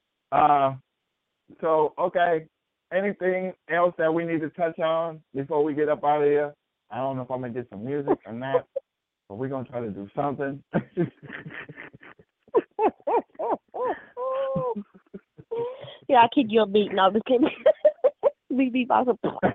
So okay, anything else that we need to touch on before we get up out of here? I don't know if I'm gonna get some music or not, but we're gonna try to do something. Yeah, I kick you a beat. No, just kidding. Beat box.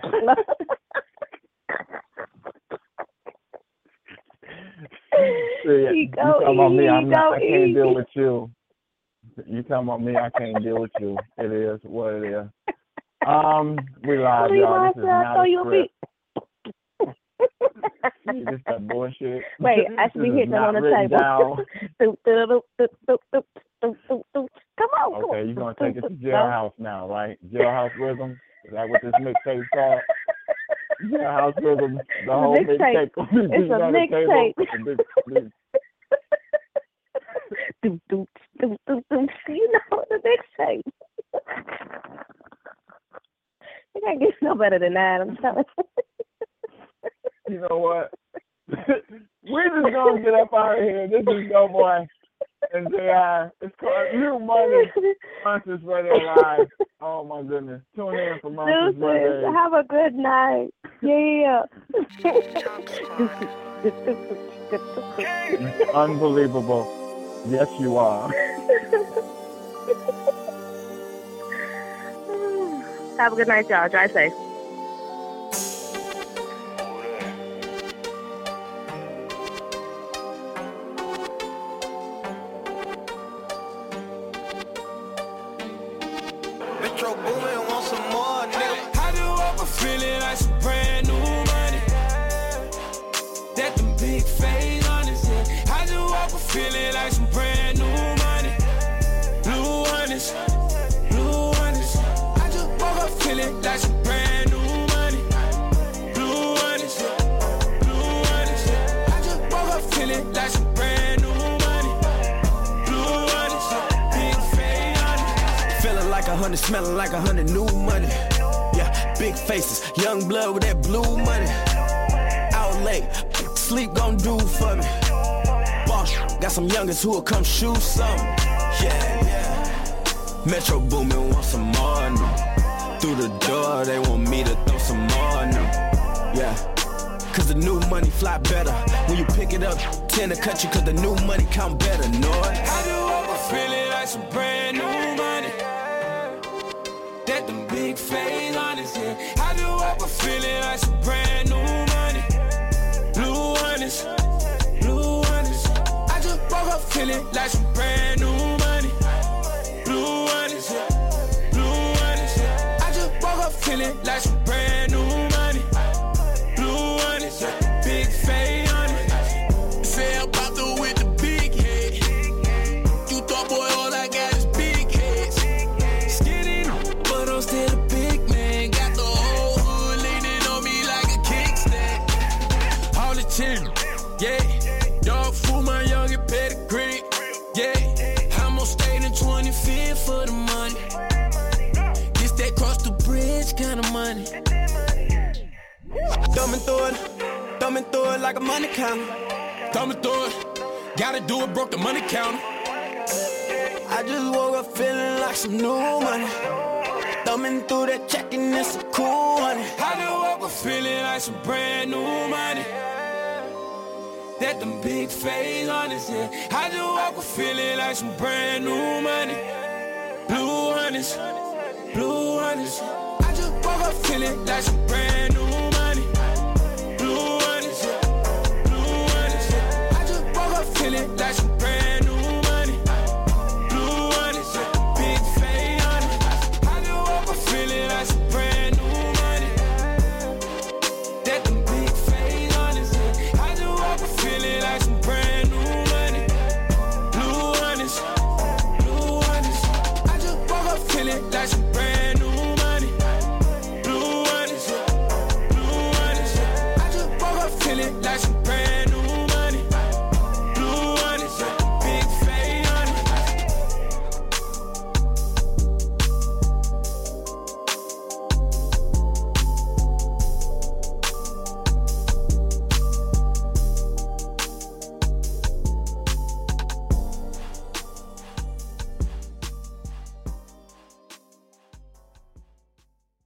You talking about me? I can't deal with you. You talking about me? I can't deal with you. It is what it is. We live, y'all. This is not a script. This is that bullshit. Wait, I should be hitting on the table. Come on. Okay, you're gonna take it to Jailhouse now, right? Jailhouse Rhythm. Is that what this mixtape called? Jailhouse Rhythm. The whole mixtape. It's a mixtape. You know, the mixtape. I can't get no better than that. I'm telling you. You know what? We're just gonna get up out of here. This is Doughboy and JI. It's called New Money. Monsters Radio Live. Oh my goodness. Tune in for Monsters Radio. Have a good night. Yeah. It's unbelievable. Yes, you are. Have a good night, y'all. Drive safe. Metro Boomin want some more, nigga. I just woke up feeling like some brand new money. That them big fades on his head. I just woke up feeling like some brand new money. Blue honest. I just woke up feeling like some brand new money. Blue honest. I just woke up feeling like some brand new money. Blue honest. Big fade on it. Feeling like 100, smelling like 100 new money. Yeah, big faces, young blood with that blue money. Out late, sleep gon' do for me. Boss, got some youngins who'll come shoot something. Yeah. Metro Boomin want some more new. Through the door, they want me to throw some more new. Yeah, cause the new money fly better. When you pick it up, tend to cut you cause the new money count better, no? I just woke up feeling like some brand new money. That them big fades on his head. I just woke up feeling like some brand new money. Blue honest. I just woke up feeling like some brand new money. Blue honest. I just woke up feeling like some brand new money. Blue honest. Big fade on it. Fell about the with the big head. You thought, boy, all I got is big heads. Skinny, but I'm still a big man. Got the whole hood leaning on me like a kickstand. All the children, yeah. Dog food, my youngin' pedigree, yeah. I'm on stage in 25th for the money. This that cross the bridge kind of money. Thumbing through it like a money counter. Thumbing through it, gotta do it, broke the money counter. I just woke up feeling like some new money. Thumbing through that check and it's a cool money. I just woke up feeling like some brand new money. That them big fades on his head. I just woke up feeling like some brand new money. Blue honest. I just woke up feeling like some brand new